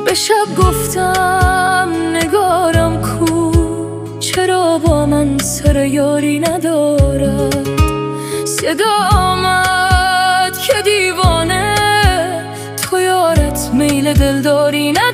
به شب گفتم نگارم کو، چرا با من سر یاری ندارد. صدا آمد که دیوانه، تو یارت میل دلداری ندارد.